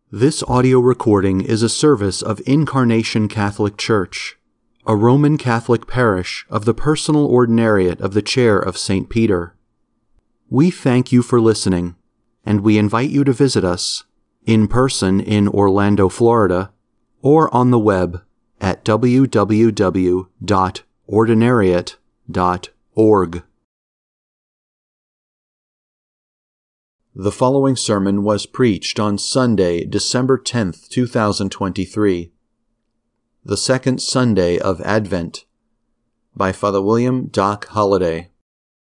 This audio recording is a service of Incarnation Catholic Church, a Roman Catholic parish of the Personal Ordinariate of the Chair of St. Peter. We thank you for listening, and we invite you to visit us in person in Orlando, Florida, or on the web at www.ordinariate.org. The following sermon was preached on Sunday, December 10th, 2023, the second Sunday of Advent, by Father William Doc Holliday.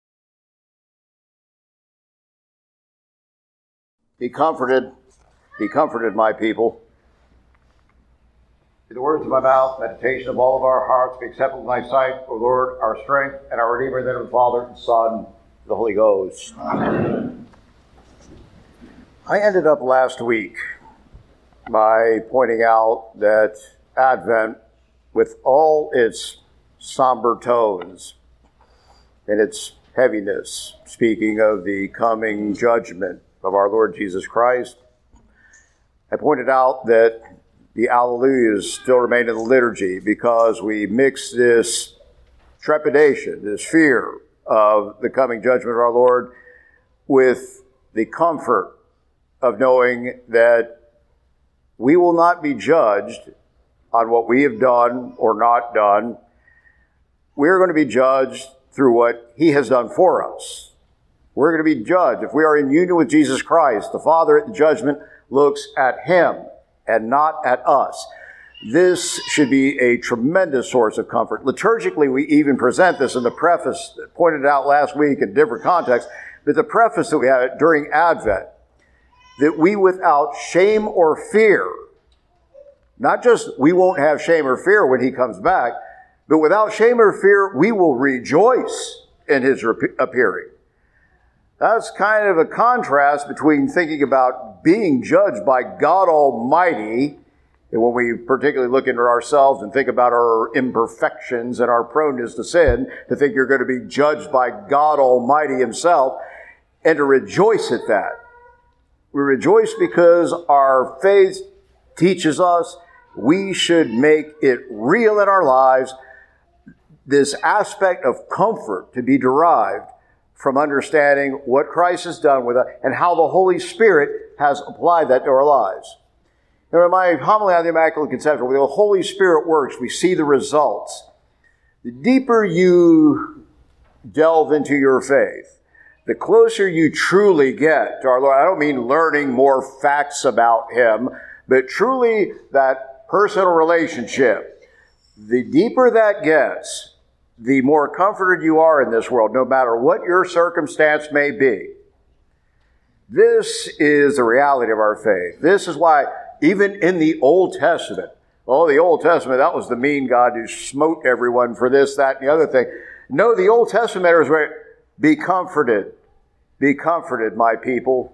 Be comforted, my people. May the words of my mouth, meditation of all of our hearts, be acceptable in thy sight, O Lord, our strength and our Redeemer, in the name of the Father, and Son, and the Holy Ghost. Amen. I ended up last week by pointing out that Advent, with all its somber tones and its heaviness, speaking of the coming judgment of our Lord Jesus Christ, I pointed out that the Alleluias still remain in the liturgy because we mix this trepidation, this fear of the coming judgment of our Lord with the comfort of knowing that we will not be judged on what we have done or not done. We're going to be judged through what He has done for us. We're going to be judged. If we are in union with Jesus Christ, the Father at the judgment looks at Him and not at us. This should be a tremendous source of comfort. Liturgically, we even present this in the preface, pointed out last week in different contexts, but the preface that we have during Advent, that we without shame or fear, not just we won't have shame or fear when He comes back, but without shame or fear, we will rejoice in His appearing. That's kind of a contrast between thinking about being judged by God Almighty, and when we particularly look into ourselves and think about our imperfections and our proneness to sin, to think you're going to be judged by God Almighty Himself, and to rejoice at that. We rejoice because our faith teaches us we should make it real in our lives, this aspect of comfort to be derived from understanding what Christ has done with us and how the Holy Spirit has applied that to our lives. Now, in my homily on the Immaculate Conception, where the Holy Spirit works, we see the results. The deeper you delve into your faith, the closer you truly get to our Lord. I don't mean learning more facts about Him, but truly that personal relationship. The deeper that gets, the more comforted you are in this world, no matter what your circumstance may be. This is the reality of our faith. This is why, even in the Old Testament, the Old Testament, that was the mean God who smote everyone for this, that, and the other thing. No, the Old Testament is where, be comforted, my people.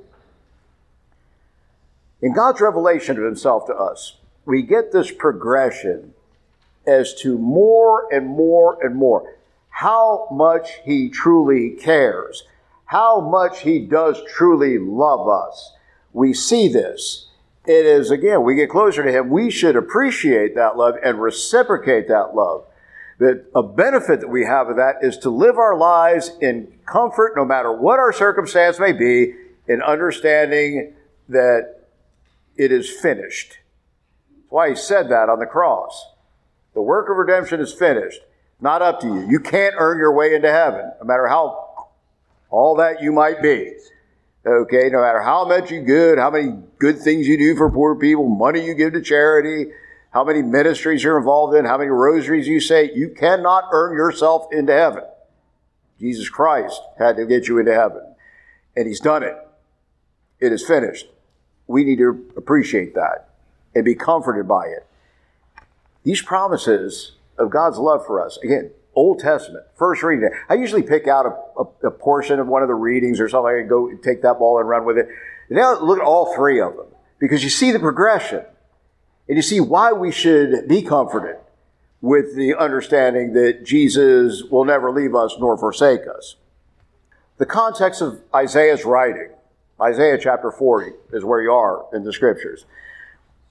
In God's revelation of Himself to us, we get this progression as to more and more and more how much He truly cares, how much He does truly love us. We see this. It is, again, we get closer to Him, we should appreciate that love and reciprocate that love. That a benefit that we have of that is to live our lives in comfort, no matter what our circumstance may be, in understanding that it is finished. That's why He said that on the cross. The work of redemption is finished. Not up to you. You can't earn your way into heaven, no matter how all that you might be. Okay, no matter how much you good, how many good things you do for poor people, money you give to charity, how many ministries you're involved in, how many rosaries you say, you cannot earn yourself into heaven. Jesus Christ had to get you into heaven. And He's done it. It is finished. We need to appreciate that and be comforted by it. These promises of God's love for us, again, Old Testament, first reading. I usually pick out a portion of one of the readings or something. I can go take that ball and run with it. Now look at all three of them, because you see the progression. And you see why we should be comforted with the understanding that Jesus will never leave us nor forsake us. The context of Isaiah's writing, Isaiah chapter 40 is where you are in the Scriptures.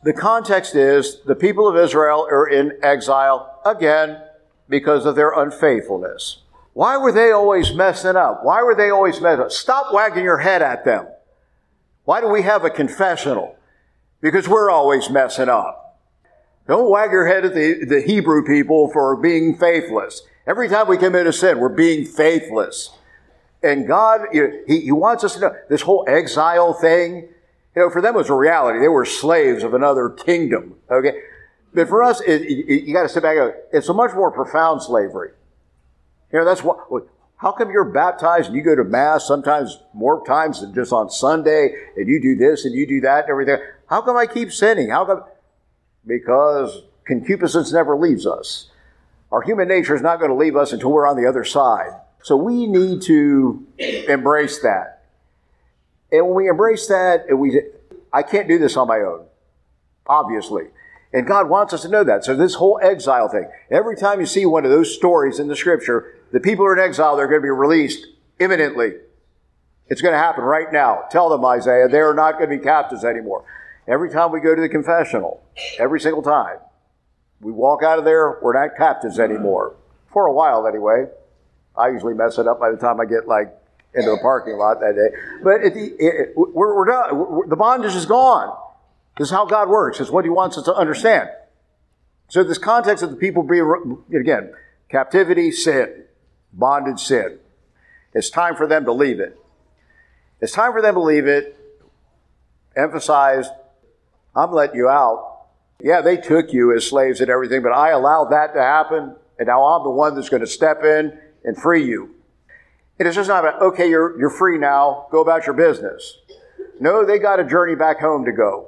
The context is the people of Israel are in exile again because of their unfaithfulness. Why were they always messing up? Why were they always messing up? Stop wagging your head at them. Why do we have a confessional? Because we're always messing up. Don't wag your head at the Hebrew people for being faithless. Every time we commit a sin, we're being faithless. And God, He wants us to know this whole exile thing. For them it was a reality. They were slaves of another kingdom. Okay, but for us, you got to sit back and go, it's a much more profound slavery. That's what. How come you're baptized and you go to Mass sometimes more times than just on Sunday, and you do this and you do that and everything? How come I keep sinning? How come? Because concupiscence never leaves us. Our human nature is not going to leave us until we're on the other side. So we need to embrace that. And when we embrace that, I can't do this on my own, obviously. And God wants us to know that. So this whole exile thing, every time you see one of those stories in the Scripture, the people are in exile, they're going to be released imminently. It's going to happen right now. Tell them, Isaiah, they are not going to be captives anymore. Every time we go to the confessional, every single time, we walk out of there, we're not captives anymore. For a while, anyway. I usually mess it up by the time I get, into the parking lot that day. But we're done. The bondage is gone. This is how God works. It's what He wants us to understand. So this context of the people being, again, captivity, sin, bondage, sin. It's time for them to leave it. It's time for them to leave it. Emphasized, I'm letting you out. Yeah, they took you as slaves and everything, but I allowed that to happen, and now I'm the one that's going to step in and free you. It is just not okay, you're free now, go about your business. No, they got a journey back home to go.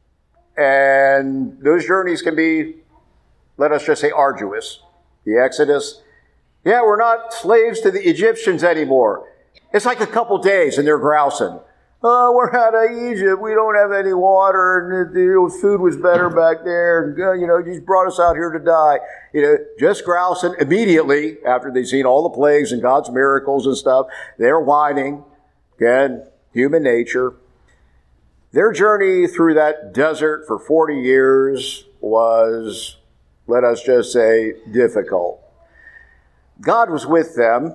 And those journeys can be, let us just say, arduous. The Exodus. Yeah, we're not slaves to the Egyptians anymore. It's like a couple days and they're grousing. Oh, we're out of Egypt. We don't have any water, and the food was better back there. And, you just brought us out here to die. Just grousing immediately after they've seen all the plagues and God's miracles and stuff. They're whining. Again, human nature. Their journey through that desert for 40 years was, let us just say, difficult. God was with them.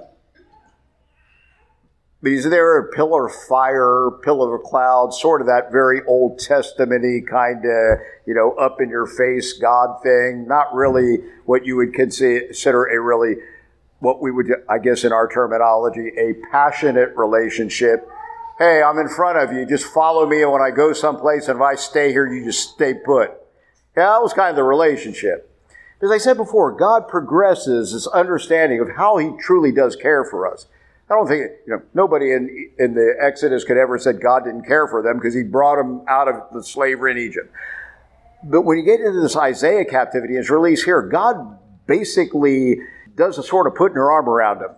Because they were a pillar of fire, pillar of cloud, sort of that very Old Testament-y kind of, up in your face God thing. Not really what you would consider a really, what we would, I guess in our terminology, a passionate relationship. Hey, I'm in front of you. Just follow me, and when I go someplace, and if I stay here, you just stay put. Yeah, that was kind of the relationship. As I said before, God progresses this understanding of how He truly does care for us. I don't think, nobody in the Exodus could ever said God didn't care for them because He brought them out of the slavery in Egypt. But when you get into this Isaiah captivity, his release here, God basically does a sort of putting her arm around him.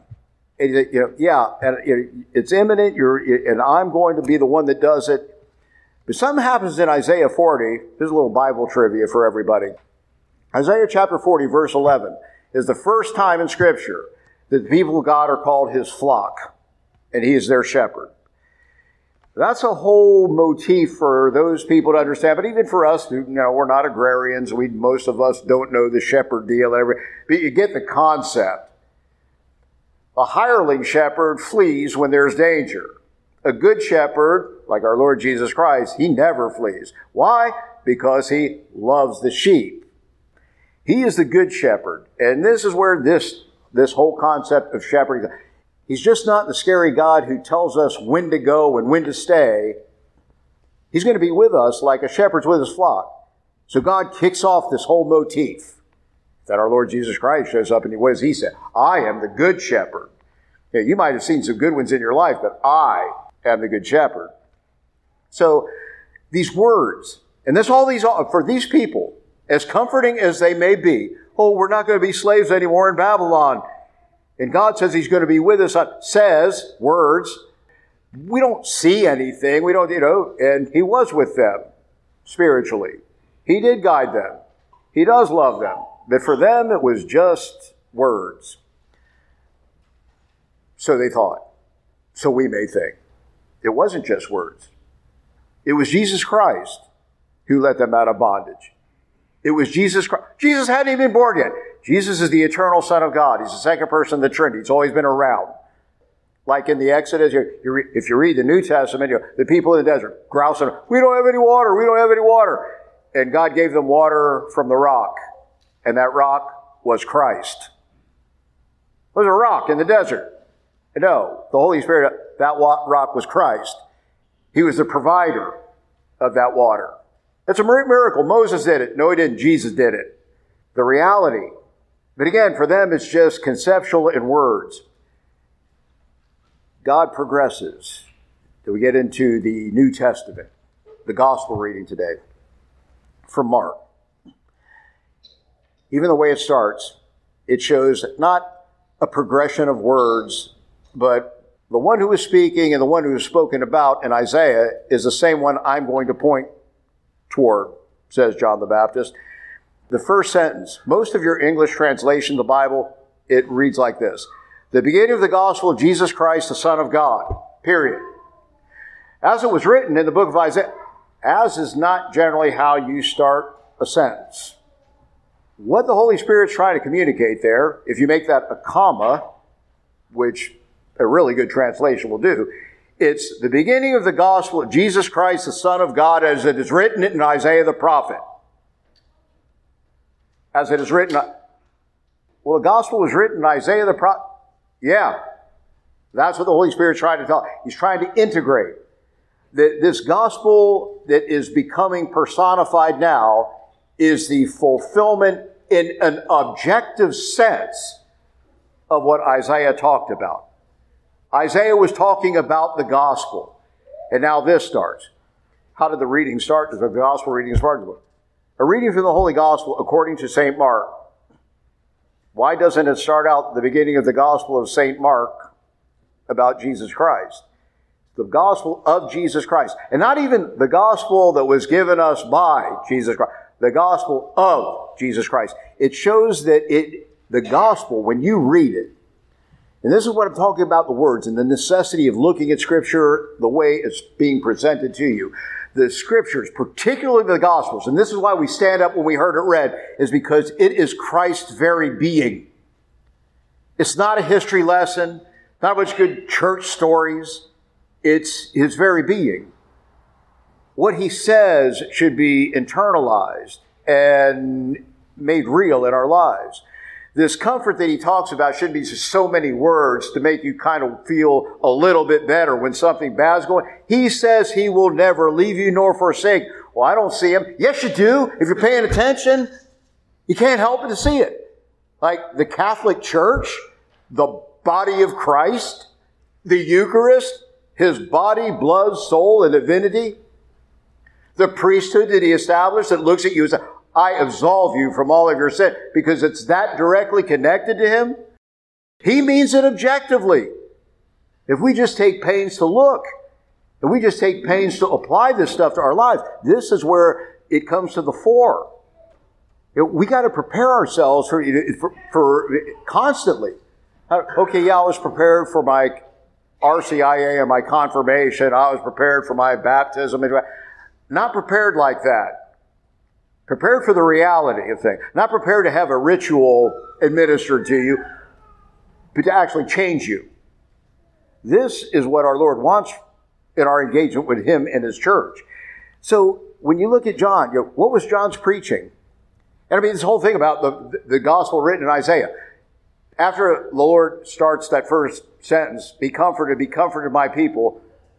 And, it's imminent, and I'm going to be the one that does it. But something happens in Isaiah 40. Here's a little Bible trivia for everybody. Isaiah chapter 40, verse 11, is the first time in Scripture that the people of God are called His flock, and He is their shepherd. That's a whole motif for those people to understand, but even for us, we're not agrarians. Most of us don't know the shepherd deal. But you get the concept. A hireling shepherd flees when there's danger. A good shepherd, like our Lord Jesus Christ, He never flees. Why? Because He loves the sheep. He is the good shepherd, and this is where this whole concept of shepherding. He's just not the scary God who tells us when to go and when to stay. He's going to be with us like a shepherd's with his flock. So God kicks off this whole motif that our Lord Jesus Christ shows up, and what does He say? I am the good shepherd. You might have seen some good ones in your life, but I am the good shepherd. So these words, and for these people, as comforting as they may be, oh, we're not going to be slaves anymore in Babylon. And God says He's going to be with us. Says, words. We don't see anything. We don't, and He was with them spiritually. He did guide them. He does love them. But for them, it was just words. So they thought. So we may think. It wasn't just words. It was Jesus Christ who let them out of bondage. It was Jesus Christ. Jesus hadn't even been born yet. Jesus is the eternal Son of God. He's the second person of the Trinity. He's always been around. Like in the Exodus, if you read the New Testament, the people in the desert grousing, we don't have any water, we don't have any water. And God gave them water from the rock. And that rock was Christ. It was a rock in the desert. No, the Holy Spirit, that rock was Christ. He was the provider of that water. It's a miracle. Moses did it. No, he didn't. Jesus did it. The reality. But again, for them, it's just conceptual in words. God progresses. So we get into the New Testament, the gospel reading today from Mark. Even the way it starts, it shows not a progression of words, but the one who is speaking and the one who is spoken about in Isaiah is the same one I'm going to point toward, says John the Baptist. The first sentence, most of your English translation of the Bible, it reads like this. The beginning of the gospel of Jesus Christ, the Son of God, period. As it was written in the book of Isaiah, as is not generally how you start a sentence. What the Holy Spirit's trying to communicate there, if you make that a comma, which a really good translation will do, it's the beginning of the gospel of Jesus Christ, the Son of God, as it is written in Isaiah the prophet. As it is written. Well, the gospel was written in Isaiah the prophet. Yeah. That's what the Holy Spirit's trying to tell. He's trying to integrate. This gospel that is becoming personified now is the fulfillment in an objective sense of what Isaiah talked about. Isaiah was talking about the gospel. And now this starts. How did the reading start? The gospel reading started. A reading from the Holy Gospel according to St. Mark. Why doesn't it start out the beginning of the Gospel of St. Mark about Jesus Christ? The Gospel of Jesus Christ. And not even the Gospel that was given us by Jesus Christ. The Gospel of Jesus Christ. It shows that the Gospel, when you read it, and this is what I'm talking about, the words and the necessity of looking at Scripture the way it's being presented to you. The Scriptures, particularly the Gospels, and this is why we stand up when we heard it read, is because it is Christ's very being. It's not a history lesson, not a bunch of good church stories. It's His very being. What He says should be internalized and made real in our lives. This comfort that He talks about shouldn't be just so many words to make you kind of feel a little bit better when something bad's going. He says He will never leave you nor forsake. Well, I don't see Him. Yes, you do. If you're paying attention, you can't help but to see it. Like the Catholic Church, the body of Christ, the Eucharist, His body, blood, soul, and divinity. The priesthood that He established that looks at you and says, I absolve you from all of your sin, because it's that directly connected to Him. He means it objectively. If we just take pains to look, if we just take pains to apply this stuff to our lives, this is where it comes to the fore. We got to prepare ourselves for constantly. Okay, yeah, I was prepared for my RCIA and my confirmation. I was prepared for my baptism. Not prepared like that. Prepared for the reality of things. Not prepared to have a ritual administered to you, but to actually change you. This is what our Lord wants in our engagement with Him and His church. So when you look at John, what was John's preaching? And I mean, this whole thing about the gospel written in Isaiah. After the Lord starts that first sentence, be comforted, my people,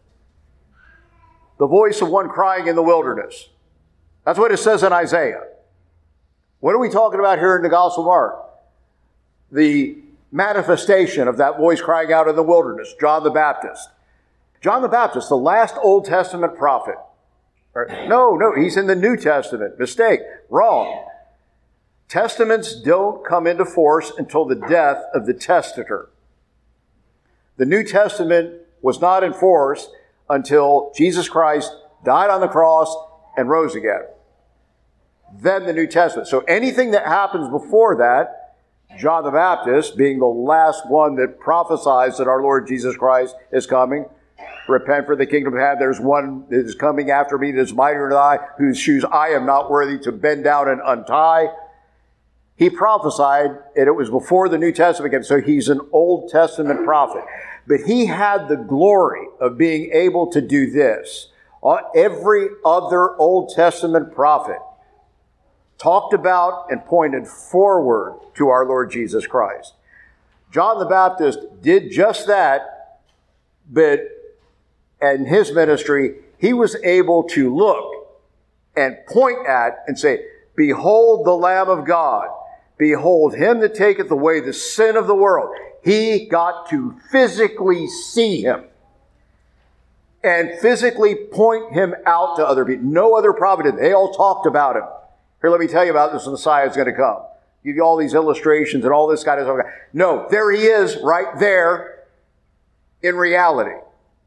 the voice of one crying in the wilderness. That's what it says in Isaiah. What are we talking about here in the Gospel of Mark? The manifestation of that voice crying out in the wilderness, John the Baptist. John the Baptist, the last Old Testament prophet. No, he's in the New Testament. Mistake. Wrong. Testaments don't come into force until the death of the testator. The New Testament was not in force until Jesus Christ died on the cross and rose again. Then the New Testament. So anything that happens before that, John the Baptist being the last one that prophesies that our Lord Jesus Christ is coming, Repent, for the kingdom of heaven. There's one that is coming after me that is mightier than I, whose shoes I am not worthy to bend down and untie. He prophesied, and it was before the New Testament came, so he's an Old Testament prophet. But he had the glory of being able to do this. Every other Old Testament prophet talked about and pointed forward to our Lord Jesus Christ. John the Baptist did just that, but in his ministry, he was able to look and point at and say, "Behold the Lamb of God. Behold him that taketh away the sin of the world." He got to physically see him and physically point him out to other people. No other prophet did. They all talked about him. Here, let me tell you about this Messiah is going to come. Give you all these illustrations and all this kind of stuff. No, there he is right there in reality.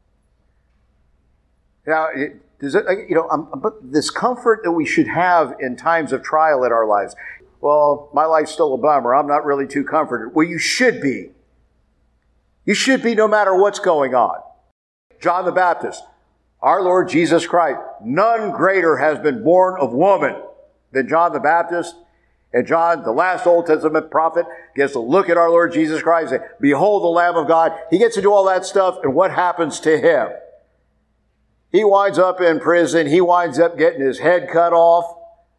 Now, this comfort that we should have in times of trial in our lives. Well, my life's still a bummer. I'm not really too comforted. Well, you should be. You should be no matter what's going on. John the Baptist, our Lord Jesus Christ, none greater has been born of woman than John the Baptist. And John, the last Old Testament prophet, gets to look at our Lord Jesus Christ and say, "Behold the Lamb of God." He gets to do all that stuff, and what happens to him? He winds up in prison. He winds up getting his head cut off.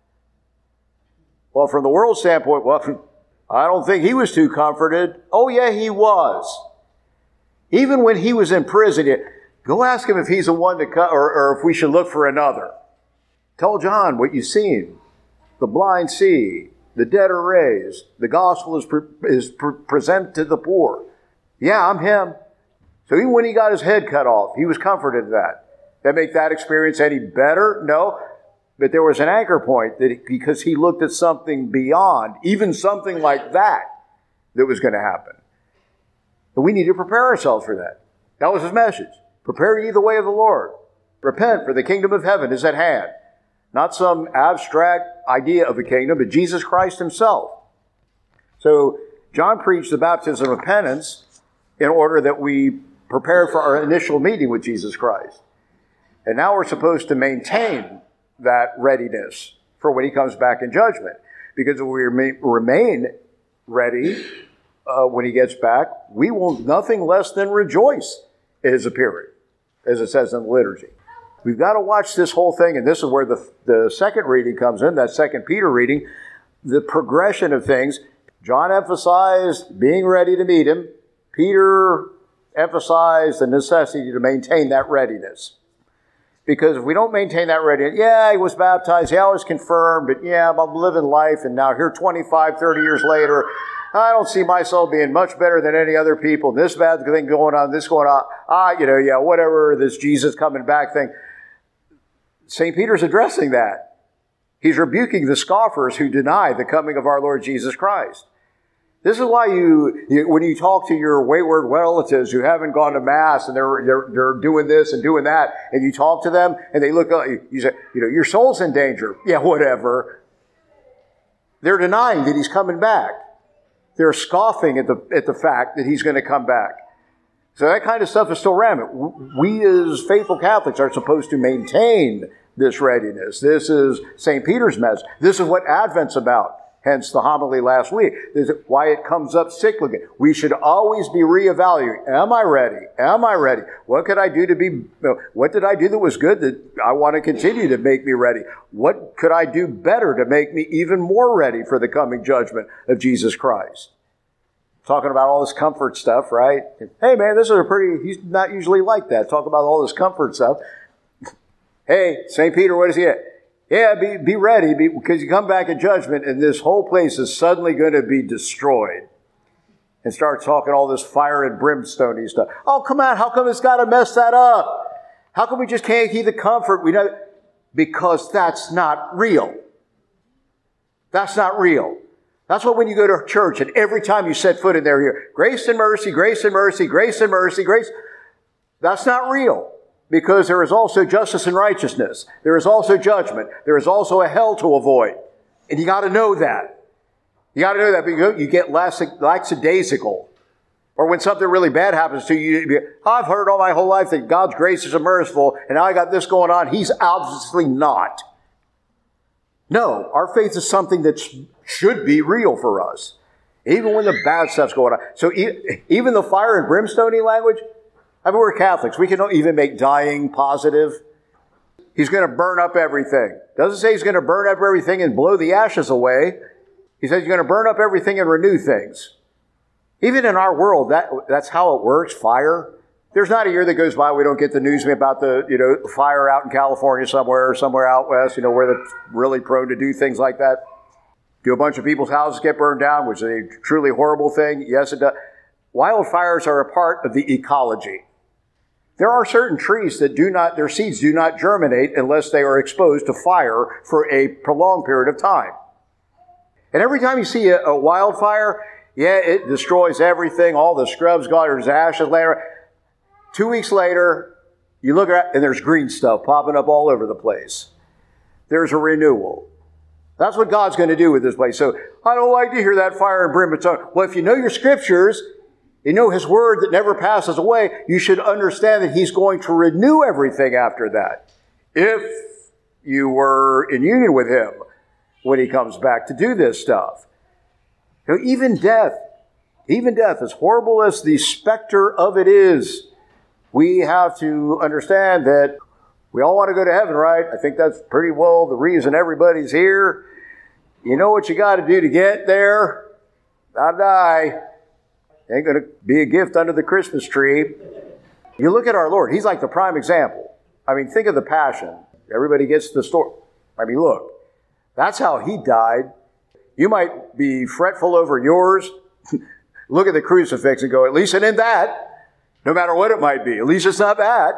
Well, from the world standpoint, well, I don't think he was too comforted. Oh, yeah, he was. Even when he was in prison, go ask him if he's the one to cut, or if we should look for another. Tell John what you've seen. The blind see, the dead are raised, the gospel is presented to the poor. Yeah, I'm him. So even when he got his head cut off, he was comforted in that. That make that experience any better? No. But there was an anchor point that because he looked at something beyond, even something like that was going to happen. And we need to prepare ourselves for that. That was his message. Prepare ye the way of the Lord. Repent, for the kingdom of heaven is at hand. Not some abstract idea of a kingdom, but Jesus Christ himself. So John preached the baptism of repentance in order that we prepare for our initial meeting with Jesus Christ. And now we're supposed to maintain that readiness for when he comes back in judgment. Because if we remain ready when he gets back, we will nothing less than rejoice at his appearing, as it says in the liturgy. We've got to watch this whole thing, and this is where the second reading comes in, that 2 Peter reading, the progression of things. John emphasized being ready to meet him. Peter emphasized the necessity to maintain that readiness. Because if we don't maintain that readiness, yeah, he was baptized, yeah, I was confirmed, but yeah, I'm living life, and now here 25, 30 years later, I don't see myself being much better than any other people. This bad thing going on, this going on, whatever, this Jesus coming back thing. St. Peter's addressing that. He's rebuking the scoffers who deny the coming of our Lord Jesus Christ. This is why when you talk to your wayward relatives who haven't gone to Mass and they're doing this and doing that, and you talk to them and they look up, you say, your soul's in danger. Yeah, whatever. They're denying that he's coming back. They're scoffing at the fact that he's going to come back. So that kind of stuff is still rampant. We as faithful Catholics are supposed to maintain this readiness. This is St. Peter's message. This is what Advent's about. Hence the homily last week. This is why it comes up cyclically. We should always be reevaluating. Am I ready? Am I ready? What could I do what did I do that was good that I want to continue to make me ready? What could I do better to make me even more ready for the coming judgment of Jesus Christ? Talking about all this comfort stuff, right? Hey man, he's not usually like that. Talk about all this comfort stuff. Hey, St. Peter, what is he at? Yeah, be ready, because you come back in judgment and this whole place is suddenly going to be destroyed. And start talking all this fire and brimstone-y stuff. Oh, come on, how come it's got to mess that up? How come we just can't keep the comfort? Because that's not real. That's not real. That's why when you go to church and every time you set foot in there, you hear, grace and mercy, grace and mercy, grace and mercy, grace. That's not real. Because there is also justice and righteousness. There is also judgment. There is also a hell to avoid. And you got to know that. You got to know that because you get lackadaisical. Or when something really bad happens to you, I've heard all my whole life that God's grace is merciful, and now I got this going on. He's obviously not. No, our faith is something that should be real for us, even when the bad stuff's going on. So even the fire and brimstone language, I mean, we're Catholics. We can even make dying positive. He's going to burn up everything. Doesn't say he's going to burn up everything and blow the ashes away. He says he's going to burn up everything and renew things. Even in our world, that's how it works, fire. There's not a year that goes by we don't get the news about the, fire out in California somewhere or somewhere out west, where they're really prone to do things like that. Do a bunch of people's houses get burned down, which is a truly horrible thing? Yes, it does. Wildfires are a part of the ecology. There are certain trees that their seeds do not germinate unless they are exposed to fire for a prolonged period of time. And every time you see a wildfire, it destroys everything. All the scrubs gone, there's ashes laying around. 2 weeks later, you look at it, and there's green stuff popping up all over the place. There's a renewal. That's what God's going to do with this place. So, I don't like to hear that fire and brimstone. Well, if you know your scriptures, you know His word that never passes away, you should understand that He's going to renew everything after that. If you were in union with Him when He comes back to do this stuff. Even death, as horrible as the specter of it is, we have to understand that we all want to go to heaven, right? I think that's pretty well the reason everybody's here. You know what you got to do to get there? Not die. Ain't going to be a gift under the Christmas tree. You look at our Lord. He's like the prime example. I mean, think of the Passion. Everybody gets the story. I mean, look. That's how He died. You might be fretful over yours. Look at the crucifix and go, at least it ain't that. No matter what it might be. At least it's not that.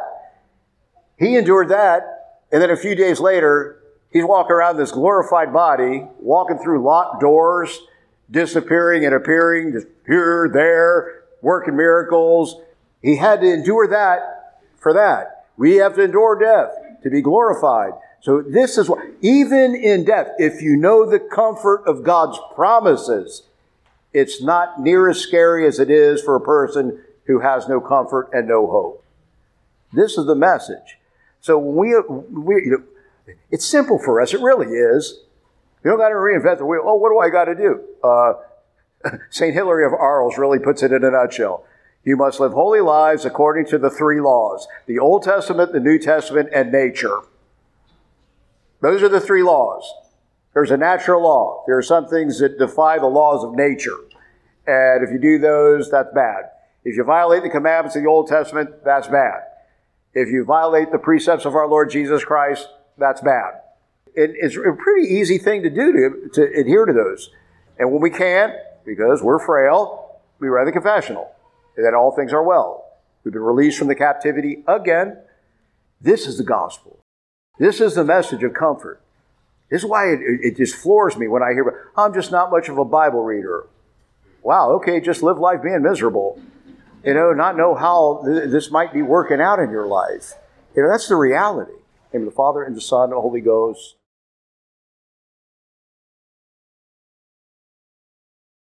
He endured that. And then a few days later, He's walking around this glorified body, walking through locked doors, disappearing and appearing, just here, there, working miracles. He had to endure that for that. We have to endure death to be glorified. So this is what, even in death, if you know the comfort of God's promises, it's not near as scary as it is for a person who has no comfort and no hope. This is the message. So when we it's simple for us. It really is. You don't got to reinvent the wheel. Oh, what do I got to do? St. Hilary of Arles really puts it in a nutshell. You must live holy lives according to the 3 laws: the Old Testament, the New Testament, and nature. Those are the 3 laws. There's a natural law. There are some things that defy the laws of nature. And if you do those, that's bad. If you violate the commandments of the Old Testament, that's bad. If you violate the precepts of our Lord Jesus Christ, that's bad. It's a pretty easy thing to do to adhere to those. And when we can't, because we're frail, we write the confessional. And that all things are well. We've been released from the captivity again. This is the gospel. This is the message of comfort. This is why it just floors me when I hear, I'm just not much of a Bible reader. Wow, okay, just live life being miserable. Not know how this might be working out in your life. That's the reality. In the name of the Father, and the Son, and the Holy Ghost.